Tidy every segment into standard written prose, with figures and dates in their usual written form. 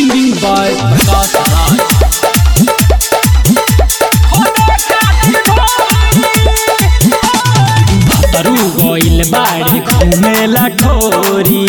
Singing by Prakash Raj. भतरू गइल बाड़े घूमेला ठोरी,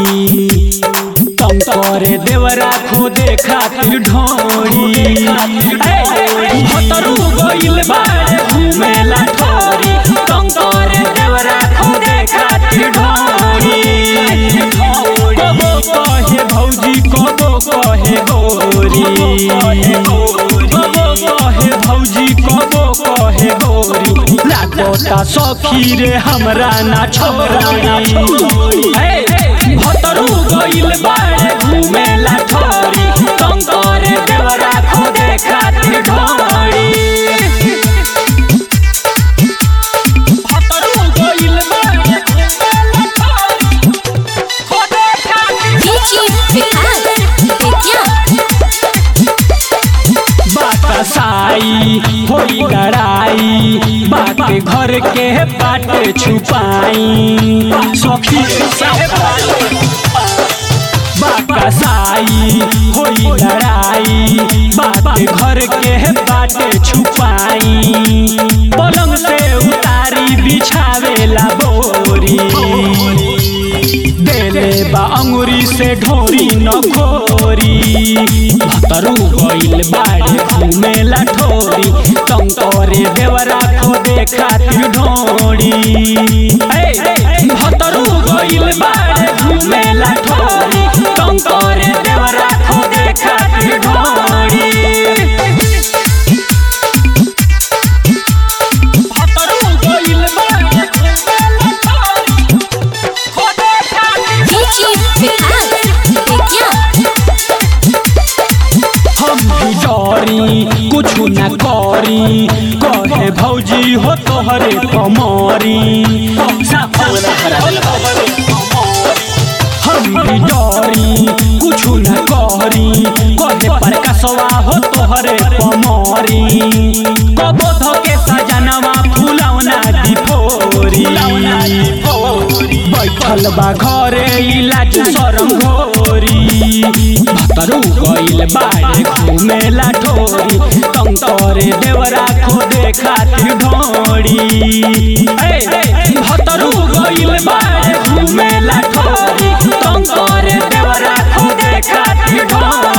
तंग करे देवरा खोदे खातिर ढोरी। भतरू गइल बाड़े घूमेला ठोरी, तंग करे देवरा खोदे खातिर ढोरी। कबो कहे भौजी कबो कहे गोरी, कबो कहे भौजी कबो कहे गोरी। लागोता सखी रे हमरा ना छोड़ी, भतरू गइल बाड़े घूमेला ठोरी, तंग करे देवरा खोदे खातिर ढोरी। भतरू गइल बाड़े घूमेला ठोरी, खोदे खातिर साई होई लड़ाई, बाटे घर के बाटे छुपाई। सखी बाटा साई होई लड़ाई, बाटे घर के बाटे छुपाई। पलंग से उतारी बिछावेला बोरी, देले बा अंगुरी से ढोरी न खोरी। भतरू गइल बाड़े घूमेला ठोरी, तंग करे देवरा खोदे खातिर ढोरी। भतरू गइल बाड़े घूमेला ठोरी, तंग करे देवरा खोदे खातिर ढोरी। भतरू गइल बाड़े घूमेला ठोरी, खोदे खातिर कुछ न करी, कहे भौजी हो तोहरे कमरी। हम भी डरी कुछ न करी, कहे प्रकाशवा हो तोहरे कमरी। कबो धके सजनवा फुलौना दी फोरी, बैठल बा घरे इलाज शरम घोरी। भतरू गइल बाड़े घूमेला ठोरी, तंग करे देवरा खोदे खातिर ढोरी। भतरू गइल बाड़े घूमेला ठोरी, तंग करे देवरा खोदे खातिर ढोरी।